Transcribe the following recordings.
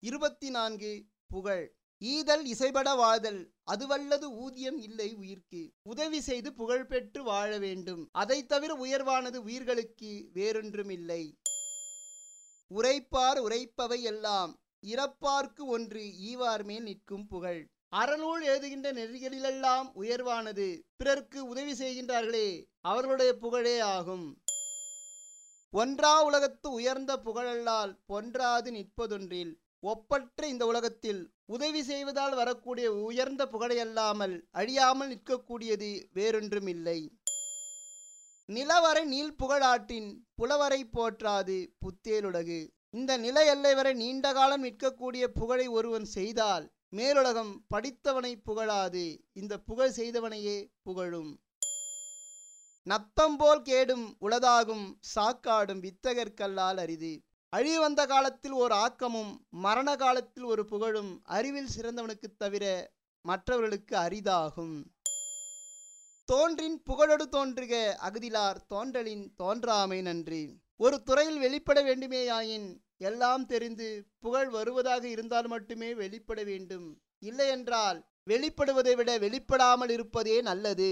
24 புகழ். ஈதல் இசைபட வாழ்தல் அதுவல்லது ஊதியம் இல்லை உயிர்க்கு. உதவி செய்து புகழ் பெற்று வாழ வேண்டும். அதை தவிர உயர்வானது உயிர்களுக்கு வேறொன்றுமில்லை. உரைப்பார் உரைப்பவை எல்லாம் இறப்பார்க்கு ஒன்று ஈவார் மேல் நிற்கும் புகழ். அறநூல் எழுதுகின்ற நெறிகளிலெல்லாம் உயர்வானது பிறர்க்கு உதவி செய்கின்றார்களே அவர்களுடைய புகழே ஆகும். ஒன்றா உலகத்து உயர்ந்த புகழல்லால் பொன்றாது நிற்பதொன்றில். ஒப்பற்ற இந்த உலகத்தில் உதவி செய்வதால் வரக்கூடிய உயர்ந்த புகழையல்லாமல் அழியாமல் நிற்கக்கூடியது வேறொன்றுமில்லை. நிலவரை நீள் புகழாற்றின் புலவரை போற்றாது புத்தேலுலகு. இந்த நில எல்லை வரை நீண்ட காலம் நிற்கக்கூடிய புகழை ஒருவன் செய்தால் மேலுலகம் படித்தவனை புகழாது, இந்த புகழ் செய்தவனையே புகழும். நத்தம்போல் கேடும் உளதாகும் சாக்காடும் வித்தகர்கல்லால் அரிது. அழிவந்த காலத்தில் ஓர் ஆக்கமும் மரண காலத்தில் ஒரு புகழும் அறிவில் சிறந்தவனுக்கு தவிர மற்றவர்களுக்கு அரிதாகும். தோன்றின் புகழொடு தோன்றுக அகுதிலார் தோன்றலின் தோன்றாமை நன்றி. ஒரு துறையில் வெளிப்பட வேண்டுமேயாயின் எல்லாம் தெரிந்து புகழ் வருவதாக இருந்தால் மட்டுமே வெளிப்பட வேண்டும். இல்லையென்றால் வெளிப்படுவதை விட வெளிப்படாமல் இருப்பதே நல்லது.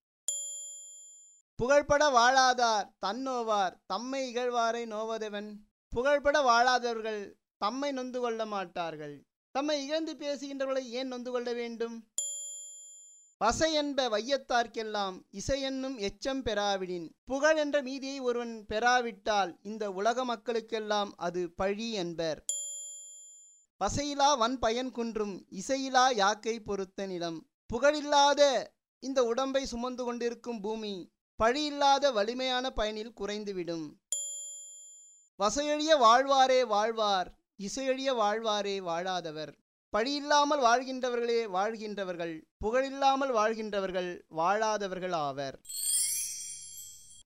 புகழ்பட வாழாதார் தன்னோவார் தம்மை இகழ்வாரை நோவதவன். புகழ்பட வாழாதவர்கள் தம்மை நொந்து கொள்ள மாட்டார்கள். தம்மை இகழ்ந்து பேசுகின்றவர்களை ஏன் நொந்து கொள்ள வேண்டும்? வசை என்ப வையத்தார்க்கெல்லாம் இசை என்னும் எச்சம் பெறாவிடின். புகழ் என்ற மீதியை ஒருவன் பெறாவிட்டால் இந்த உலக மக்களுக்கெல்லாம் அது பழி என்பர். வசையிலா வன் பயன் குன்றும் இசையிலா யாக்கை பொறுத்த நிலம். புகழில்லாத இந்த உடம்பை சுமந்து கொண்டிருக்கும் பூமி பழியில்லாத வலிமையான பயனில் குறைந்துவிடும். வசையழிய வாழ்வாரே வாழ்வார், இசையழிய வாழ்வாரே வாழாதவர். பழியில்லாமல் வாழ்கின்றவர்களே வாழ்கின்றவர்கள், புகழில்லாமல் வாழ்கின்றவர்கள் வாழாதவர்கள் ஆவர்.